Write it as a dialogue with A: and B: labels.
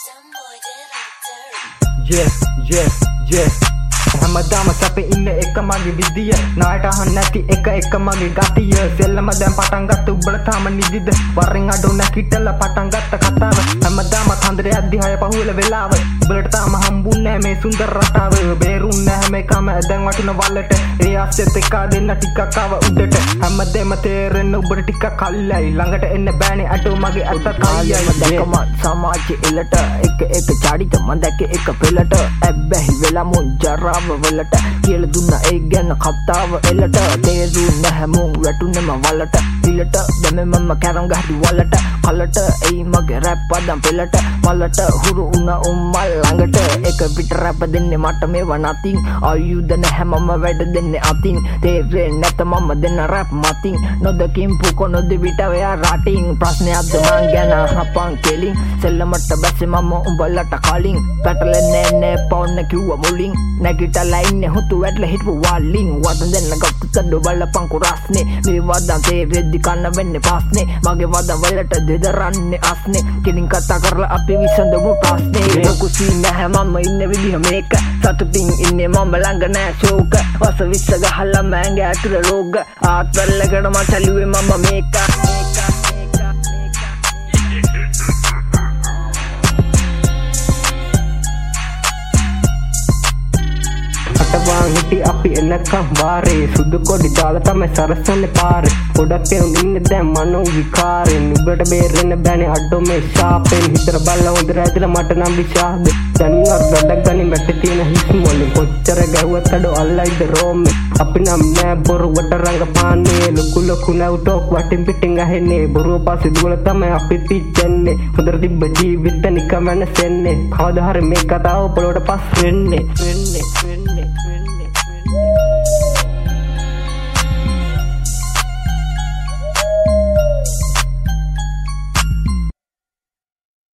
A: හැමදාම සැපේ ඉන්න එක මගේ විදිය නායට අහන්න නැති එක මගේ ගතිය සෙල්ලම දැන් පටන් ගත්ත උඹලා තාම නිදිද වරෙන් අඩෝ නැකිටලා පටන් ගත්ත කතාව හැමදාම කන්දරේ අධ්‍යය පහුවෙල වෙලාව උඹලට තාම හම්බුන්නේ නැහැ මේ සුන්දර රටාව බේරුන්නේ නැහැ හැම එකම දැන් වටින වලට ඒ ආස්සෙත් එක දෙන්න ටිකක් ආව උඩට හැමදේම තේරෙන්න උඹට ටිකක් කල්යයි ළඟට එන්න බෑනේ අඩෝ මගේ අත කල්යයි
B: දැකම සමාජයේ එලට එක චාඩිත මන් දැක්කේ එක පෙළට ඇබ්බැහි වෙලා මුන් ජරාව වලට කියලා දුන්න ඒ ගැන කතාව එලට තේරුන්නේ නැහැ මුන් වැටුනේම වලට පිළට දැන් මම කැරම් ගහදි වලට කලට එයි මගේ රැප් පදම් පෙළට මලට හුරු උන උම්මල් ළඟට එක පිට රැප් දෙන්නේ මට මේව නතින් ආයුධ නැහැ මම වැඩ දෙන්නේ අතින් තේරෙන්නේ නැත මම දෙන්න රැප් මතින් නොදකින් පුකො නොදෙවිට වෙයා රටින් ප්‍රශ්නයක්ද මං ගැන හපන් කෙලින් සෙල්ලමට බැස්සේ මම උඹලට කලින් පැටලෙන්නේ නැහැ පවන්න කිව්වා මුලින් නැගිටලා ඉන්නේ හුතු වැටලා හිටපු වලින් වදන් දෙන්න ගත්තද බලපන් කුරස්නේ මේ වදන් තේරෙද්දි කන්න වෙන්නේ පස්නේ මගේ වදන් වලට දෙදරන්නේ අස්නේ කෙලින් කතා කරලා අපි විසඳමු ප්‍රශ්නේ කුසී නැහැ මම ඉන්න විදිහ මේක සතුටින් ඉන්නේ මම ළඟ නැහැ ෂෝක වස විශ්ස ගහලා මෑන්ගේ ඇතුළ රෝග ආත්වලකට මට ලිව්වේ මම මේක
A: හිටි අපි එනකම් වාරේ සුදු කොඩි දාලා තමයි සරසන්නේ පාරේ පොඩක් පෙරුම් ඉන්නේ දැන් මනෝ විකාරේ නුඹට බේරෙන්න බෑනේ අඩෝ මේ ෂාපෙන් හිතර බල්ලා හොඳ රැදලා මට නම් විශ්වාසද දැන් ගඩක් ගනින් වැටේ තියෙන හිස් මොලේ කොච්චර ගැහුවත් අඩෝ අල්ලයිද රෝමේ අපි නම් නෑ බොරුවට රංගපාන්නේ ලොකු නැවුටෝක් වටින් පිටින් අහෙන්නේ බොරුව පස්සේ දුවල තමයි අපි පිච්චෙන්නේ හොඳට තිබ්බ ජීවිත නිකම් වෙනසෙන්නේ කවදා හරි මේ කතාව පොළොවට පස් වෙන්නේ